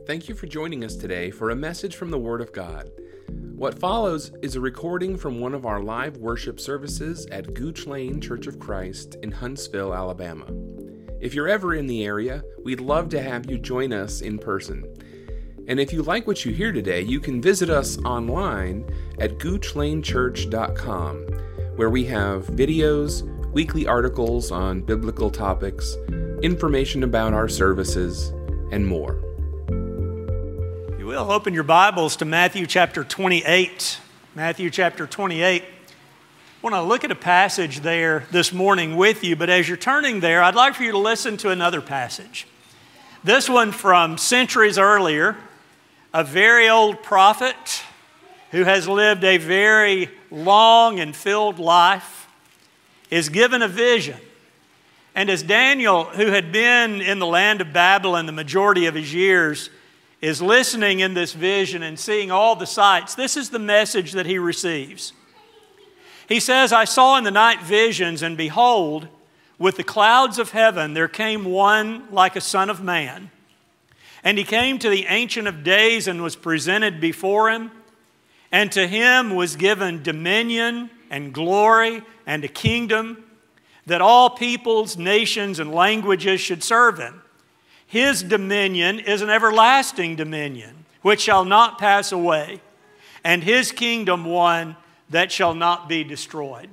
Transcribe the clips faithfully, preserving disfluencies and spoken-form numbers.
Thank you for joining us today for a message from the Word of God. What follows is a recording from one of our live worship services at Gooch Lane Church of Christ in Huntsville, Alabama. If you're ever in the area, we'd love to have you join us in person. And if you like what you hear today, you can visit us online at gooch lane church dot com, where we have videos, weekly articles on biblical topics, information about our services, and more. You will open your Bibles to Matthew chapter twenty-eight. Matthew chapter twenty-eight. I want to look at a passage there this morning with you, but as you're turning there, I'd like for you to listen to another passage. This one from centuries earlier. A very old prophet who has lived a very long and filled life is given a vision. And as Daniel, who had been in the land of Babylon the majority of his years, is listening in this vision and seeing all the sights, this is the message that he receives. He says, I saw in the night visions, and behold, with the clouds of heaven there came one like a son of man. And he came to the Ancient of Days and was presented before him. And to him was given dominion and glory and a kingdom, that all peoples, nations, and languages should serve him. His dominion is an everlasting dominion, which shall not pass away, and his kingdom one that shall not be destroyed.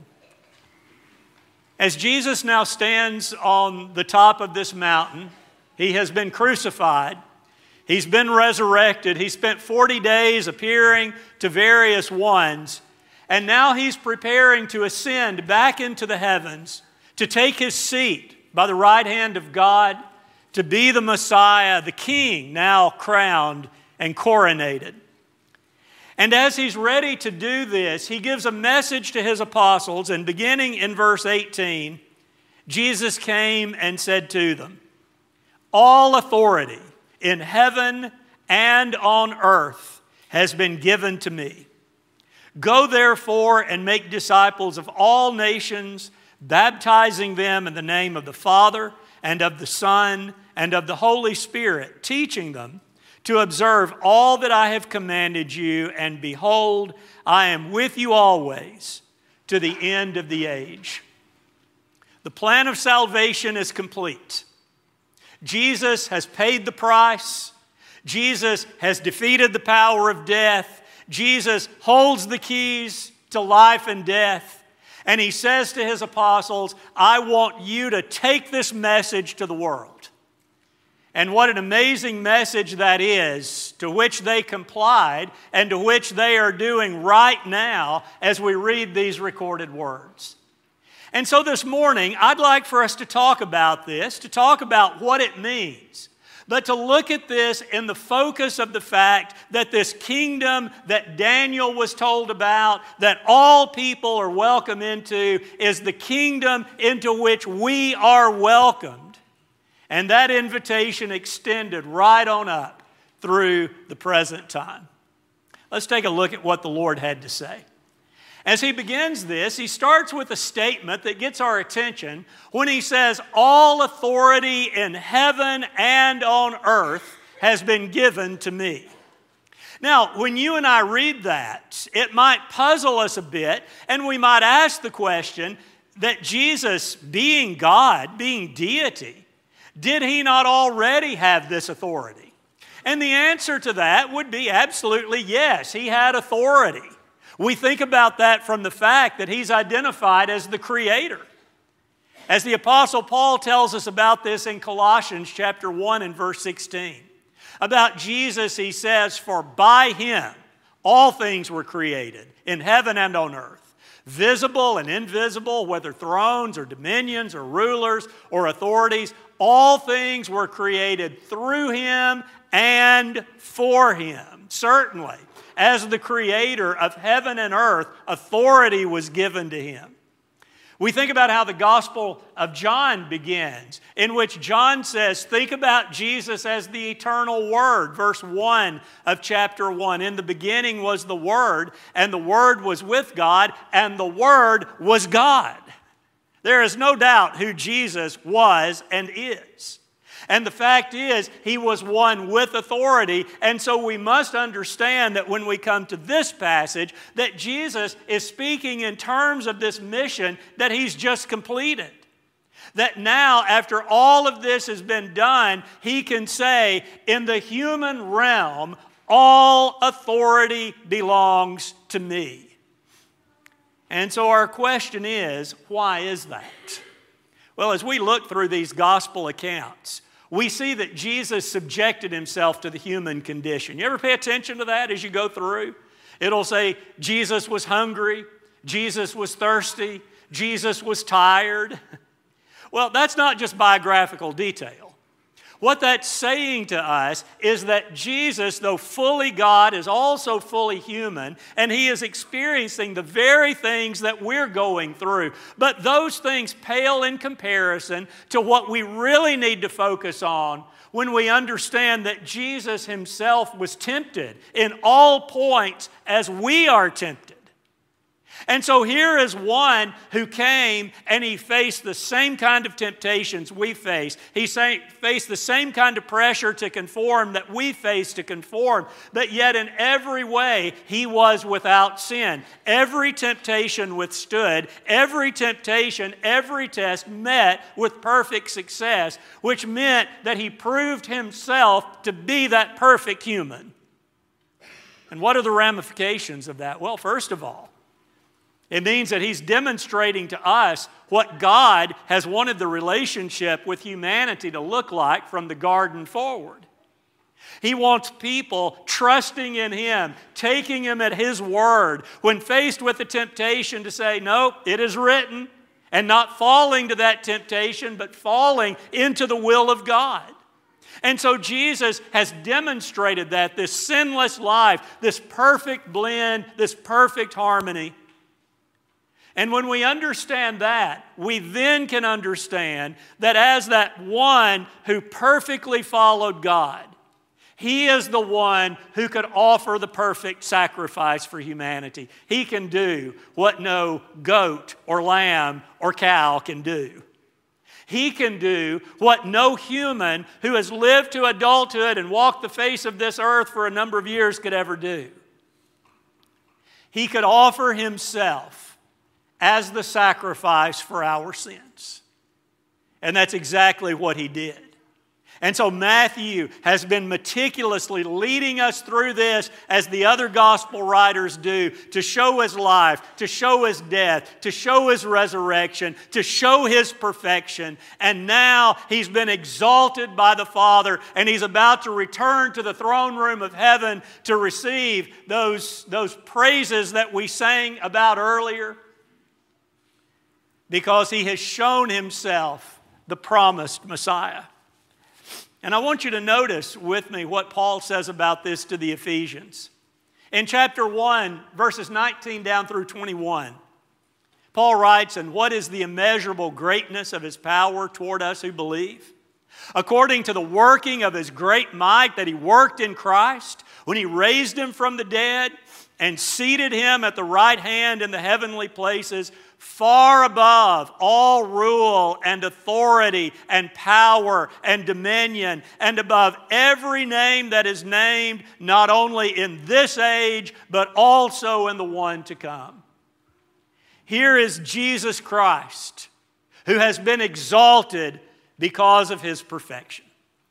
As Jesus now stands on the top of this mountain, he has been crucified. He's been resurrected. He spent forty days appearing to various ones. And now he's preparing to ascend back into the heavens, to take his seat by the right hand of God, to be the Messiah, the King, now crowned and coronated. And as he's ready to do this, he gives a message to his apostles. And beginning in verse eighteen, Jesus came and said to them, all authority in heaven and on earth has been given to me. Go therefore and make disciples of all nations, baptizing them in the name of the Father and of the Son and of the Holy Spirit, teaching them to observe all that I have commanded you, and behold, I am with you always to the end of the age. The plan of salvation is complete. Jesus has paid the price. Jesus has defeated the power of death. Jesus holds the keys to life and death. And he says to his apostles, I want you to take this message to the world. And what an amazing message that is, to which they complied and to which they are doing right now as we read these recorded words. And so this morning, I'd like for us to talk about this, to talk about what it means, but to look at this in the focus of the fact that this kingdom that Daniel was told about, that all people are welcome into, is the kingdom into which we are welcomed. And that invitation extended right on up through the present time. Let's take a look at what the Lord had to say. As he begins this, he starts with a statement that gets our attention when he says, all authority in heaven and on earth has been given to me. Now, when you and I read that, it might puzzle us a bit, and we might ask the question that Jesus, being God, being deity, did he not already have this authority? And the answer to that would be absolutely yes, he had authority. We think about that from the fact that he's identified as the Creator. As the Apostle Paul tells us about this in Colossians chapter one and verse sixteen. About Jesus, he says, for by him all things were created in heaven and on earth, visible and invisible, whether thrones or dominions or rulers or authorities, all things were created through him and for him. Certainly, as the creator of heaven and earth, authority was given to him. We think about how the Gospel of John begins, in which John says, think about Jesus as the eternal Word. Verse one of chapter one, in the beginning was the Word, and the Word was with God, and the Word was God. There is no doubt who Jesus was and is. And the fact is, he was one with authority, and so we must understand that when we come to this passage, that Jesus is speaking in terms of this mission that he's just completed. That now, after all of this has been done, he can say, in the human realm, all authority belongs to me. And so our question is, why is that? Well, as we look through these gospel accounts, we see that Jesus subjected himself to the human condition. You ever pay attention to that as you go through? It'll say Jesus was hungry, Jesus was thirsty, Jesus was tired. Well, that's not just biographical detail. What that's saying to us is that Jesus, though fully God, is also fully human, and he is experiencing the very things that we're going through. But those things pale in comparison to what we really need to focus on when we understand that Jesus himself was tempted in all points as we are tempted. And so here is one who came and he faced the same kind of temptations we face. He faced the same kind of pressure to conform that we face to conform. But yet in every way, he was without sin. Every temptation withstood. Every temptation, every test met with perfect success, which meant that he proved himself to be that perfect human. And what are the ramifications of that? Well, first of all, it means that he's demonstrating to us what God has wanted the relationship with humanity to look like from the garden forward. He wants people trusting in him, taking him at his word, when faced with the temptation to say, no, it is written, and not falling to that temptation, but falling into the will of God. And so Jesus has demonstrated that, this sinless life, this perfect blend, this perfect harmony. And when we understand that, we then can understand that as that one who perfectly followed God, he is the one who could offer the perfect sacrifice for humanity. He can do what no goat or lamb or cow can do. He can do what no human who has lived to adulthood and walked the face of this earth for a number of years could ever do. He could offer himself as the sacrifice for our sins. And that's exactly what he did. And so Matthew has been meticulously leading us through this, as the other gospel writers do, to show his life, to show his death, to show his resurrection, to show his perfection. And now he's been exalted by the Father, and he's about to return to the throne room of heaven to receive those, those praises that we sang about earlier, because he has shown himself the promised Messiah. And I want you to notice with me what Paul says about this to the Ephesians. In chapter one, verses nineteen down through twenty-one, Paul writes, "And what is the immeasurable greatness of his power toward us who believe? According to the working of his great might that he worked in Christ, when he raised him from the dead and seated him at the right hand in the heavenly places, far above all rule and authority and power and dominion, and above every name that is named, not only in this age, but also in the one to come." Here is Jesus Christ, who has been exalted because of his perfection.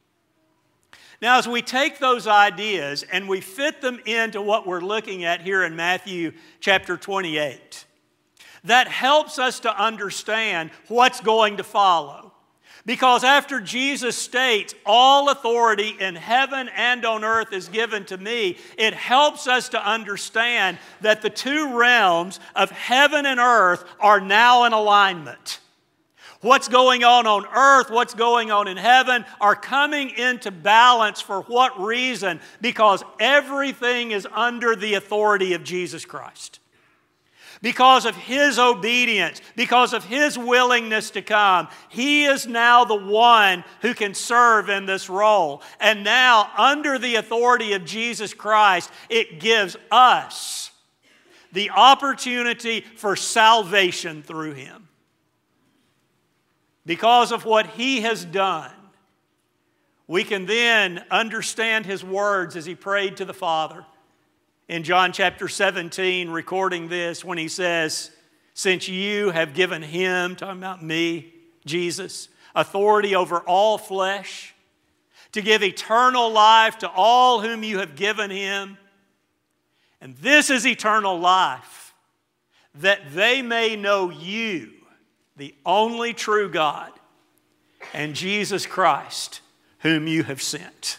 Now, as we take those ideas and we fit them into what we're looking at here in Matthew chapter twenty-eight, that helps us to understand what's going to follow. Because after Jesus states, all authority in heaven and on earth is given to me, it helps us to understand that the two realms of heaven and earth are now in alignment. What's going on on earth, what's going on in heaven are coming into balance. For what reason? Because everything is under the authority of Jesus Christ. Because of his obedience, because of his willingness to come, he is now the one who can serve in this role. And now, under the authority of Jesus Christ, it gives us the opportunity for salvation through him. Because of what he has done, we can then understand his words as he prayed to the Father. In John chapter seventeen, recording this, when he says, since you have given him, talking about me, Jesus, authority over all flesh, to give eternal life to all whom you have given him. And this is eternal life, that they may know you, the only true God, and Jesus Christ, whom you have sent.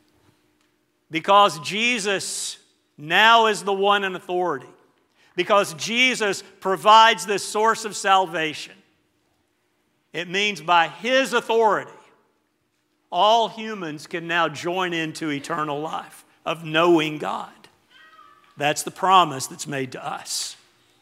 Because Jesus now is the one in authority, because Jesus provides this source of salvation, it means by his authority, all humans can now join into eternal life of knowing God. That's the promise that's made to us.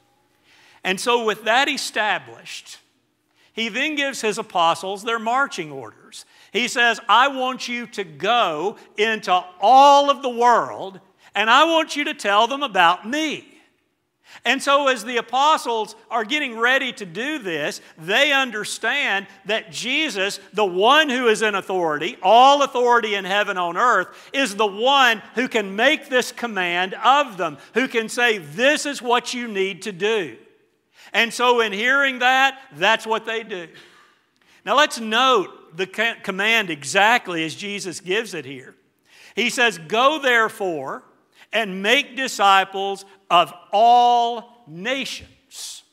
And so with that established, he then gives his apostles their marching orders. He says, I want you to go into all of the world, and I want you to tell them about me. And so as the apostles are getting ready to do this, they understand that Jesus, the one who is in authority, all authority in heaven on earth, is the one who can make this command of them, who can say, this is what you need to do. And so in hearing that, that's what they do. Now let's note the command exactly as Jesus gives it here. He says, go therefore and make disciples of all nations.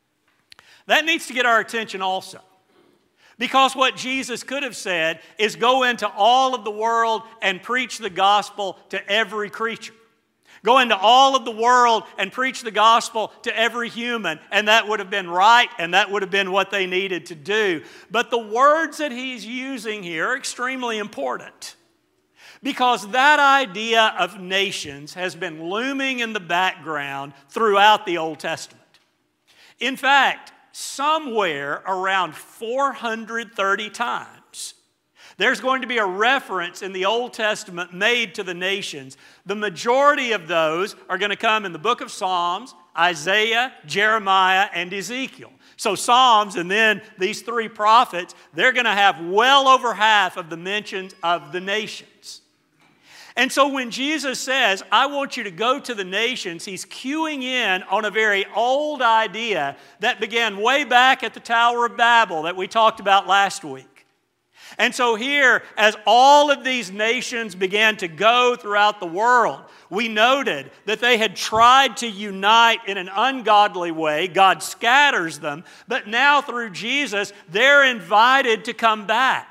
That needs to get our attention also. Because what Jesus could have said is go into all of the world and preach the gospel to every creature. Go into all of the world and preach the gospel to every human. And that would have been right, and that would have been what they needed to do. But the words that he's using here are extremely important. Because that idea of nations has been looming in the background throughout the Old Testament. In fact, somewhere around four hundred thirty times, there's going to be a reference in the Old Testament made to the nations. The majority of those are going to come in the book of Psalms, Isaiah, Jeremiah, and Ezekiel. So Psalms and then these three prophets, they're going to have well over half of the mentions of the nations. And so when Jesus says, I want you to go to the nations, he's cueing in on a very old idea that began way back at the Tower of Babel that we talked about last week. And so here, as all of these nations began to go throughout the world, we noted that they had tried to unite in an ungodly way. God scatters them, but now through Jesus, they're invited to come back.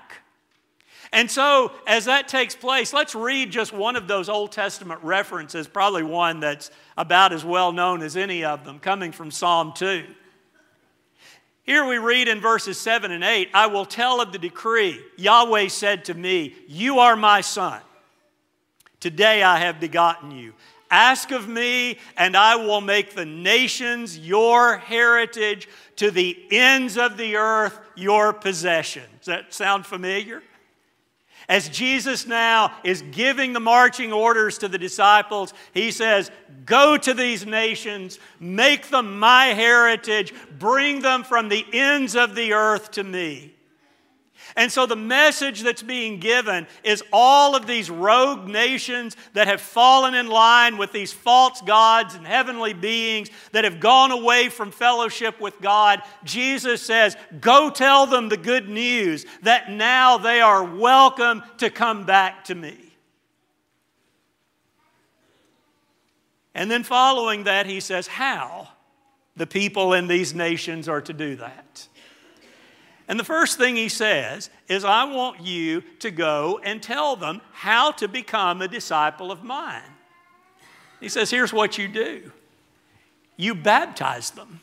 And so, as that takes place, let's read just one of those Old Testament references, probably one that's about as well known as any of them, coming from Psalm two. Here we read in verses seven and eight, I will tell of the decree. Yahweh said to me, you are my son. Today I have begotten you. Ask of me, and I will make the nations your heritage, to the ends of the earth your possession. Does that sound familiar? As Jesus now is giving the marching orders to the disciples, he says, go to these nations, make them my heritage, bring them from the ends of the earth to me. And so the message that's being given is all of these rogue nations that have fallen in line with these false gods and heavenly beings that have gone away from fellowship with God. Jesus says, go tell them the good news that now they are welcome to come back to me. And then following that, he says how the people in these nations are to do that. And the first thing he says is, I want you to go and tell them how to become a disciple of mine. He says, here's what you do. You baptize them.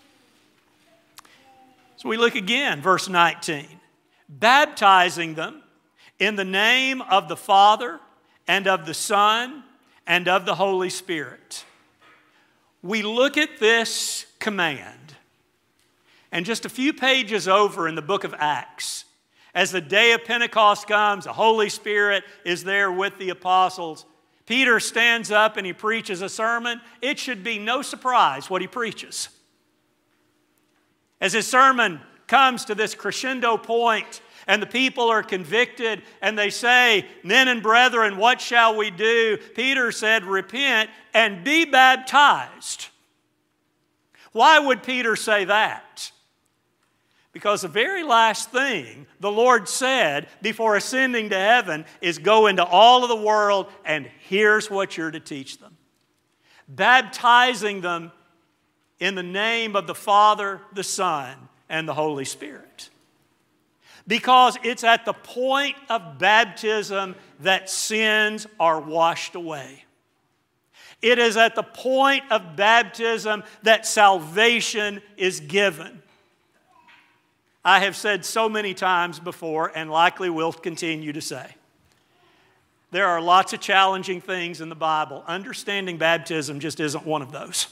So we look again, verse nineteen. Baptizing them in the name of the Father and of the Son and of the Holy Spirit. We look at this command. And just a few pages over in the book of Acts, as the day of Pentecost comes, the Holy Spirit is there with the apostles. Peter stands up and he preaches a sermon. It should be no surprise what he preaches. As his sermon comes to this crescendo point, and the people are convicted, and they say, "Men and brethren, what shall we do?" Peter said, "Repent and be baptized." Why would Peter say that? Because the very last thing the Lord said before ascending to heaven is, "Go into all of the world, and here's what you're to teach them." Baptizing them in the name of the Father, the Son, and the Holy Spirit. Because it's at the point of baptism that sins are washed away. It is at the point of baptism that salvation is given. I have said so many times before, and likely will continue to say, there are lots of challenging things in the Bible. Understanding baptism just isn't one of those.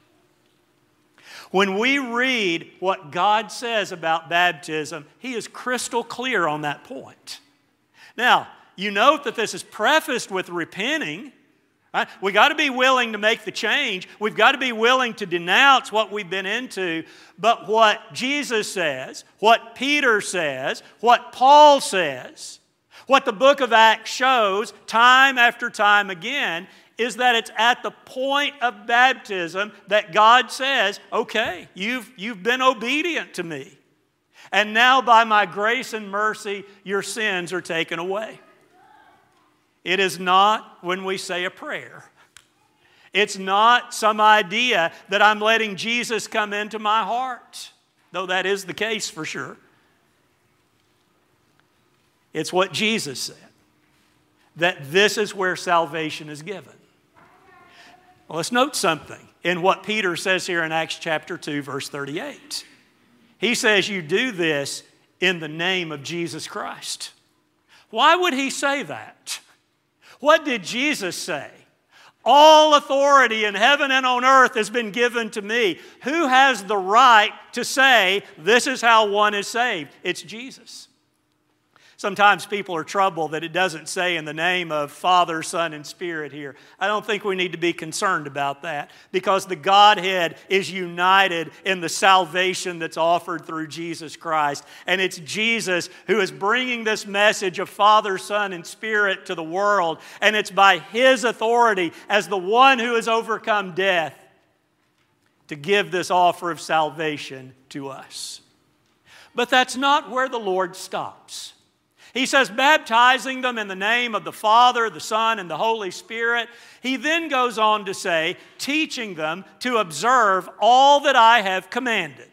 When we read what God says about baptism, He is crystal clear on that point. Now, you note that this is prefaced with repenting. Right? We got to be willing to make the change. We've got to be willing to denounce what we've been into. But what Jesus says, what Peter says, what Paul says, what the book of Acts shows time after time again, is that it's at the point of baptism that God says, "Okay, you've, you've been obedient to me. And now by my grace and mercy, your sins are taken away." It is not when we say a prayer. It's not some idea that I'm letting Jesus come into my heart, though that is the case for sure. It's what Jesus said, that this is where salvation is given. Well, let's note something in what Peter says here in Acts chapter two, verse thirty-eight. He says, "You do this in the name of Jesus Christ." Why would he say that? What did Jesus say? "All authority in heaven and on earth has been given to me." Who has the right to say, this is how one is saved? It's Jesus. Sometimes people are troubled that it doesn't say in the name of Father, Son, and Spirit here. I don't think we need to be concerned about that, because the Godhead is united in the salvation that's offered through Jesus Christ. And it's Jesus who is bringing this message of Father, Son, and Spirit to the world. And it's by His authority as the one who has overcome death to give this offer of salvation to us. But that's not where the Lord stops. He says, baptizing them in the name of the Father, the Son, and the Holy Spirit. He then goes on to say, teaching them to observe all that I have commanded.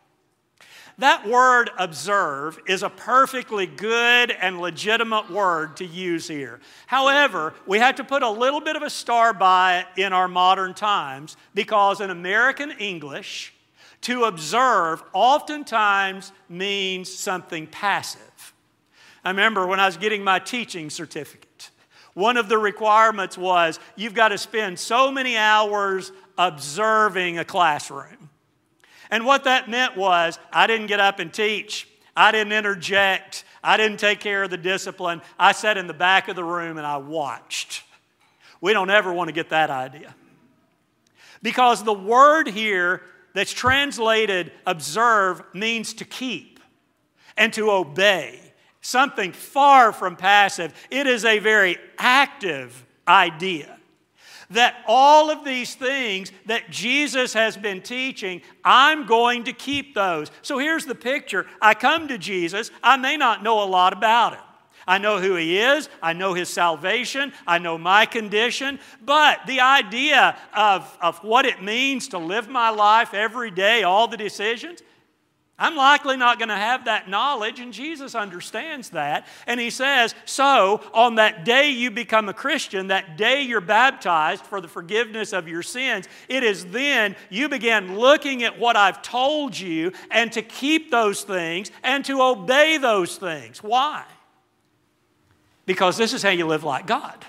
That word observe is a perfectly good and legitimate word to use here. However, we have to put a little bit of a star by it in our modern times, because in American English, to observe oftentimes means something passive. I remember when I was getting my teaching certificate, one of the requirements was you've got to spend so many hours observing a classroom. And what that meant was I didn't get up and teach. I didn't interject. I didn't take care of the discipline. I sat in the back of the room and I watched. We don't ever want to get that idea. Because the word here that's translated observe means to keep and to obey. Something far from passive. It is a very active idea. That all of these things that Jesus has been teaching, I'm going to keep those. So here's the picture. I come to Jesus. I may not know a lot about Him. I know who He is. I know His salvation. I know my condition. But the idea of, of what it means to live my life every day, all the decisions, I'm likely not going to have that knowledge, and Jesus understands that. And He says, so on that day you become a Christian, that day you're baptized for the forgiveness of your sins, it is then you begin looking at what I've told you and to keep those things and to obey those things. Why? Because this is how you live like God.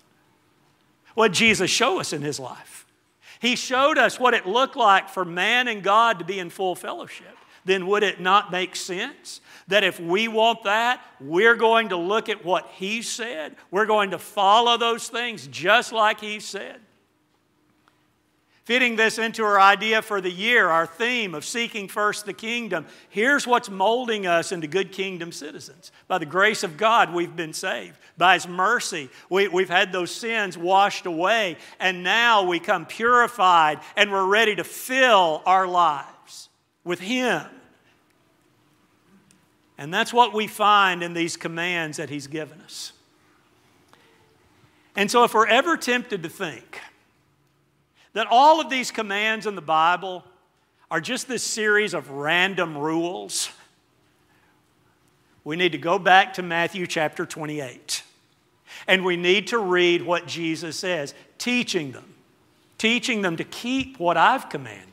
What did Jesus show us in His life? He showed us what it looked like for man and God to be in full fellowship. Then would it not make sense that if we want that, we're going to look at what He said? We're going to follow those things just like He said. Fitting this into our idea for the year, our theme of seeking first the kingdom, here's what's molding us into good kingdom citizens. By the grace of God, we've been saved. By His mercy, we, we've had those sins washed away, and now we come purified, and we're ready to fill our lives with Him. And that's what we find in these commands that He's given us. And so if we're ever tempted to think that all of these commands in the Bible are just this series of random rules, we need to go back to Matthew chapter twenty-eight. And we need to read what Jesus says, teaching them, teaching them to keep what I've commanded.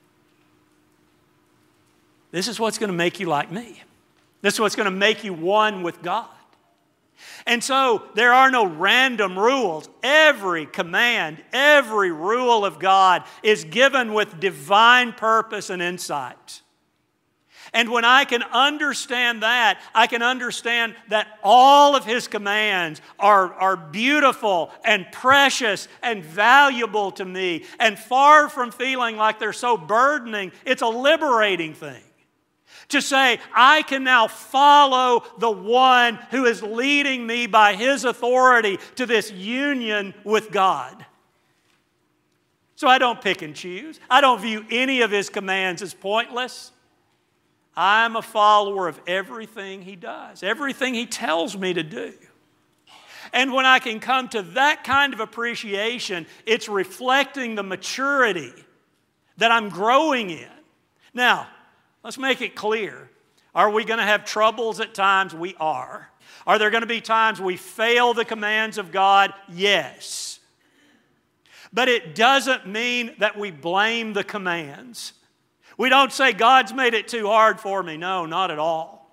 This is what's going to make you like me. This is what's going to make you one with God. And so there are no random rules. Every command, every rule of God is given with divine purpose and insight. And when I can understand that, I can understand that all of His commands are, are beautiful and precious and valuable to me. And far from feeling like they're so burdening, it's a liberating thing. To say, I can now follow the one who is leading me by His authority to this union with God. So I don't pick and choose. I don't view any of His commands as pointless. I'm a follower of everything He does, everything He tells me to do. And when I can come to that kind of appreciation, it's reflecting the maturity that I'm growing in. Now, let's make it clear. Are we going to have troubles at times? We are. Are there going to be times we fail the commands of God? Yes. But it doesn't mean that we blame the commands. We don't say, God's made it too hard for me. No, not at all.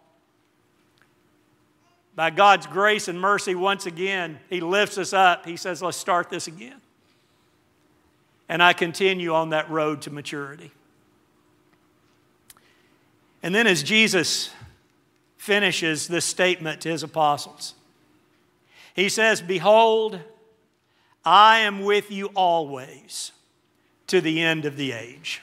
By God's grace and mercy, once again, He lifts us up. He says, let's start this again. And I continue on that road to maturity. And then as Jesus finishes this statement to His apostles, He says, behold, I am with you always to the end of the age.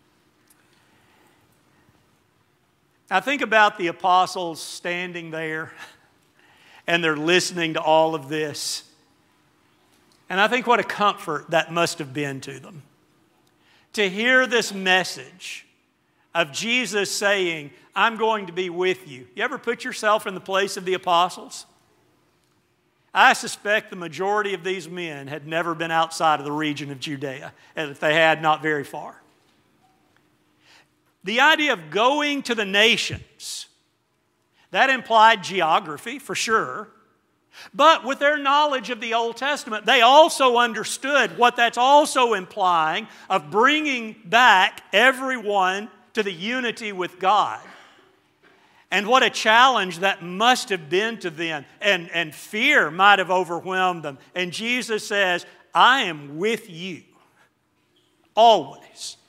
Now think about the apostles standing there and they're listening to all of this. And I think what a comfort that must have been to them. To hear this message of Jesus saying, I'm going to be with you. You ever put yourself in the place of the apostles? I suspect the majority of these men had never been outside of the region of Judea, and if they had, not very far. The idea of going to the nations, that implied geography for sure, but with their knowledge of the Old Testament, they also understood what that's also implying of bringing back everyone to the unity with God. And what a challenge that must have been to them. And, and fear might have overwhelmed them. And Jesus says, I am with you always.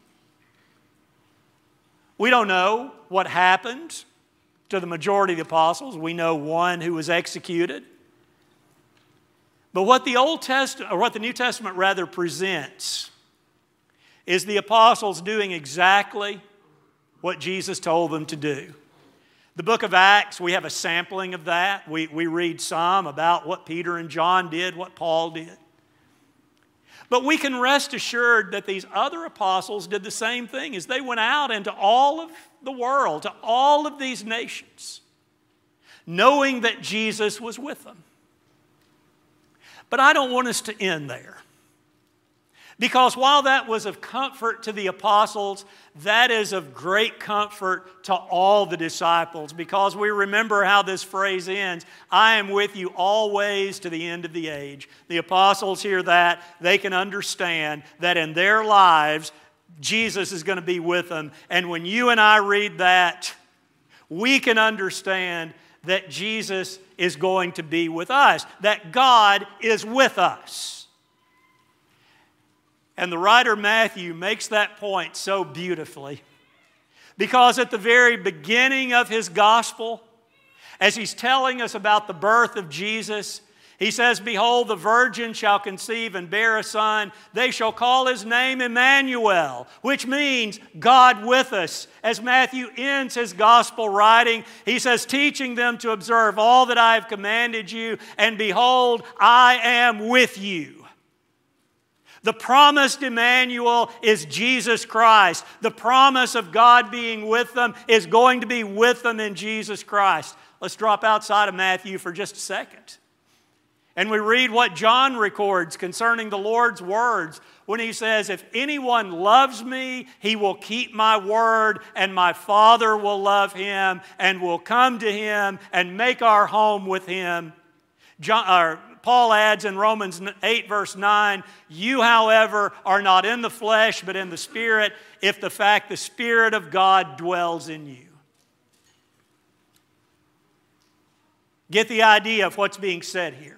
We don't know what happened to the majority of the apostles. We know one who was executed. But what the Old Testament, or what the New Testament rather presents, is the apostles doing exactly what Jesus told them to do. The book of Acts, we have a sampling of that. We, we read some about what Peter and John did, what Paul did. But we can rest assured that these other apostles did the same thing as they went out into all of the world, to all of these nations, knowing that Jesus was with them. But I don't want us to end there. Because while that was of comfort to the apostles, that is of great comfort to all the disciples. Because we remember how this phrase ends, I am with you always to the end of the age. The apostles hear that. They can understand that in their lives, Jesus is going to be with them. And when you and I read that, we can understand that Jesus is going to be with us. That God is with us. And the writer Matthew makes that point so beautifully. Because at the very beginning of his gospel, as he's telling us about the birth of Jesus, He says, behold, the virgin shall conceive and bear a son. They shall call his name Emmanuel, which means God with us. As Matthew ends his gospel writing, he says, teaching them to observe all that I have commanded you, and behold, I am with you. The promised Emmanuel is Jesus Christ. The promise of God being with them is going to be with them in Jesus Christ. Let's drop outside of Matthew for just a second. And we read what John records concerning the Lord's words when he says, if anyone loves me, he will keep my word, and my Father will love him, and will come to him and make our home with him. John, or Paul adds in Romans eight, verse nine, you, however, are not in the flesh, but in the Spirit, if the fact the Spirit of God dwells in you. Get the idea of what's being said here.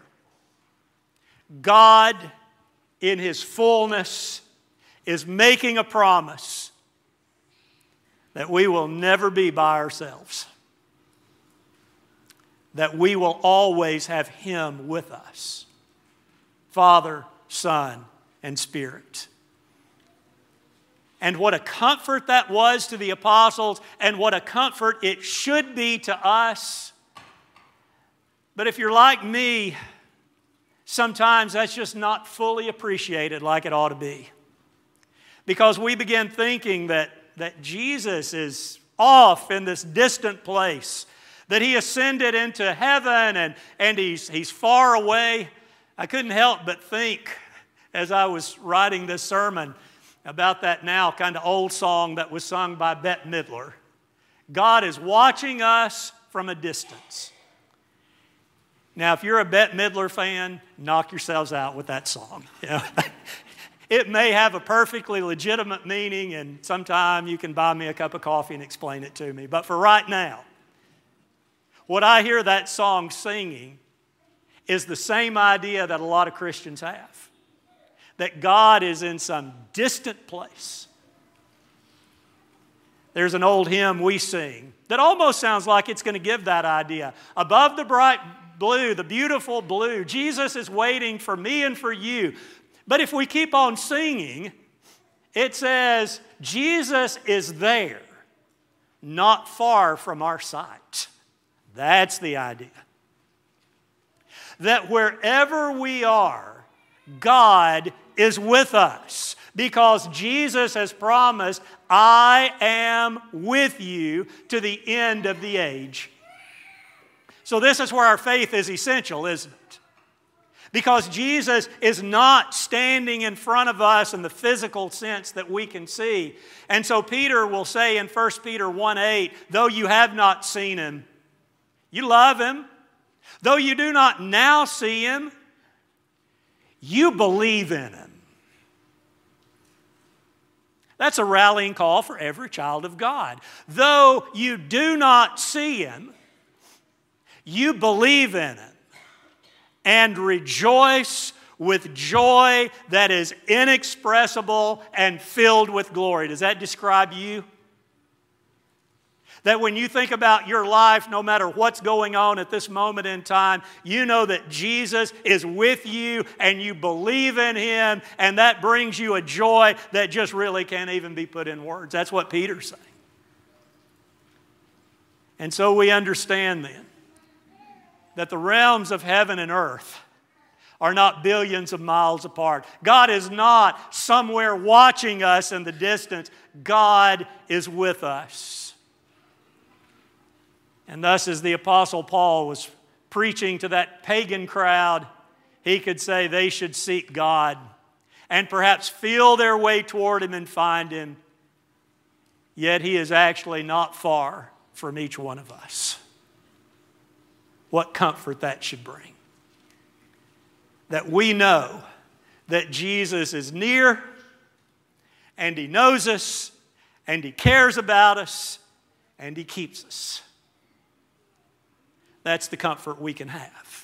God, in His fullness, is making a promise that we will never be by ourselves. That we will always have Him with us. Father, Son, and Spirit. And what a comfort that was to the apostles, and what a comfort it should be to us. But if you're like me, sometimes that's just not fully appreciated like it ought to be. Because we begin thinking that, that Jesus is off in this distant place, that He ascended into heaven and, and he's, he's far away. I couldn't help but think, as I was writing this sermon, about that now kind of old song that was sung by Bette Midler. God is watching us from a distance. Now, if you're a Bette Midler fan, knock yourselves out with that song. You know? It may have a perfectly legitimate meaning, and sometime you can buy me a cup of coffee and explain it to me. But for right now, what I hear that song singing is the same idea that a lot of Christians have. That God is in some distant place. There's an old hymn we sing that almost sounds like it's going to give that idea. Above the bright blue, the beautiful blue, Jesus is waiting for me and for you. But if we keep on singing, it says, Jesus is there, not far from our sight. That's the idea. That wherever we are, God is with us. Because Jesus has promised, I am with you to the end of the age. So this is where our faith is essential, isn't it? Because Jesus is not standing in front of us in the physical sense that we can see. And so Peter will say in First Peter one eight, though you have not seen Him, you love Him. Though you do not now see Him, you believe in Him. That's a rallying call for every child of God. Though you do not see Him, you believe in Him and rejoice with joy that is inexpressible and filled with glory. Does that describe you? That when you think about your life, no matter what's going on at this moment in time, you know that Jesus is with you and you believe in Him, and that brings you a joy that just really can't even be put in words. That's what Peter's saying. And so we understand then that the realms of heaven and earth are not billions of miles apart. God is not somewhere watching us in the distance. God is with us. And thus, as the Apostle Paul was preaching to that pagan crowd, he could say they should seek God and perhaps feel their way toward Him and find Him. Yet He is actually not far from each one of us. What comfort that should bring. That we know that Jesus is near, and He knows us, and He cares about us, and He keeps us. That's the comfort we can have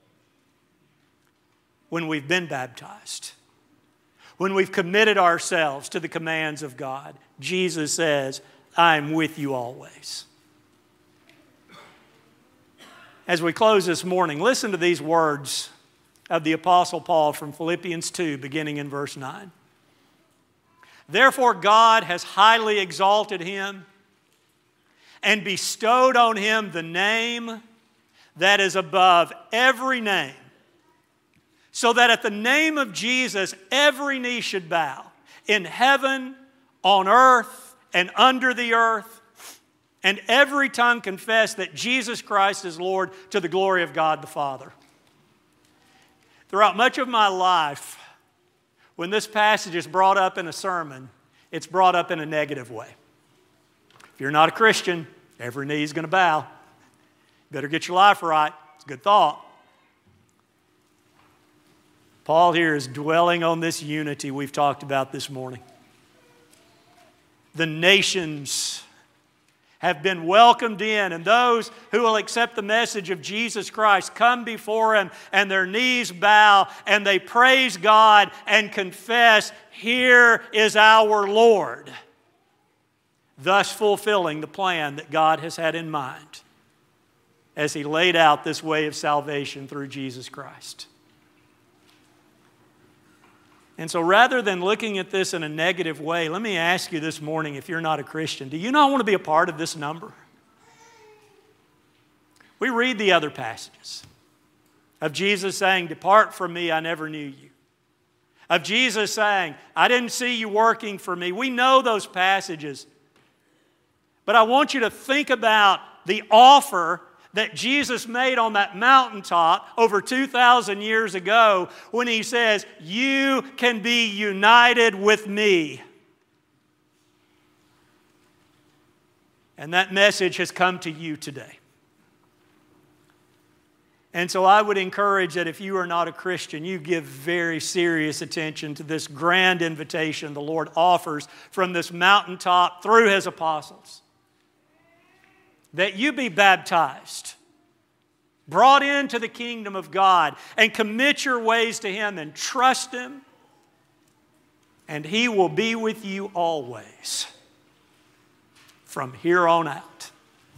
when we've been baptized. When we've committed ourselves to the commands of God. Jesus says, I'm with you always. As we close this morning, listen to these words of the Apostle Paul from Philippians two, beginning in verse nine. Therefore God has highly exalted him and bestowed on him the name that is above every name, so that at the name of Jesus every knee should bow, in heaven, on earth, and under the earth, and every tongue confess that Jesus Christ is Lord, to the glory of God the Father. Throughout much of my life, when this passage is brought up in a sermon, it's brought up in a negative way. If you're not a Christian, every knee is going to bow. Better get your life right. It's a good thought. Paul here is dwelling on this unity we've talked about this morning. The nations have been welcomed in, and those who will accept the message of Jesus Christ come before Him, and their knees bow, and they praise God and confess, "Here is our Lord," thus fulfilling the plan that God has had in mind as He laid out this way of salvation through Jesus Christ. And so rather than looking at this in a negative way, let me ask you this morning, if you're not a Christian, do you not want to be a part of this number? We read the other passages of Jesus saying, "Depart from me, I never knew you." Of Jesus saying, "I didn't see you working for me." We know those passages. But I want you to think about the offer that Jesus made on that mountaintop over two thousand years ago when He says, "You can be united with me." And that message has come to you today. And so I would encourage that if you are not a Christian, you give very serious attention to this grand invitation the Lord offers from this mountaintop through His apostles. That you be baptized, brought into the kingdom of God, and commit your ways to Him and trust Him, and He will be with you always from here on out.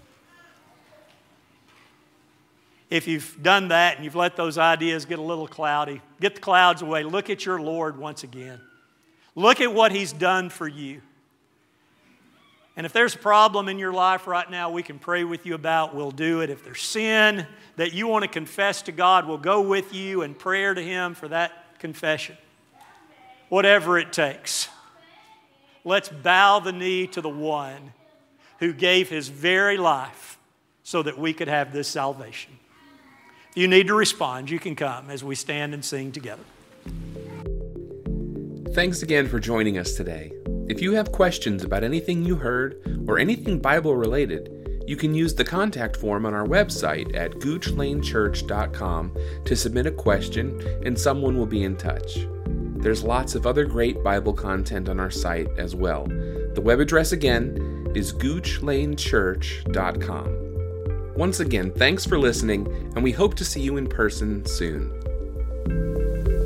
If you've done that and you've let those ideas get a little cloudy, get the clouds away. Look at your Lord once again. Look at what He's done for you. And if there's a problem in your life right now we can pray with you about, we'll do it. If there's sin that you want to confess to God, we'll go with you in prayer to Him for that confession. Whatever it takes. Let's bow the knee to the one who gave His very life so that we could have this salvation. If you need to respond, you can come as we stand and sing together. Thanks again for joining us today. If you have questions about anything you heard or anything Bible related, you can use the contact form on our website at gooch lane church dot com to submit a question, and someone will be in touch. There's lots of other great Bible content on our site as well. The web address again is gooch lane church dot com. Once again, thanks for listening, and we hope to see you in person soon.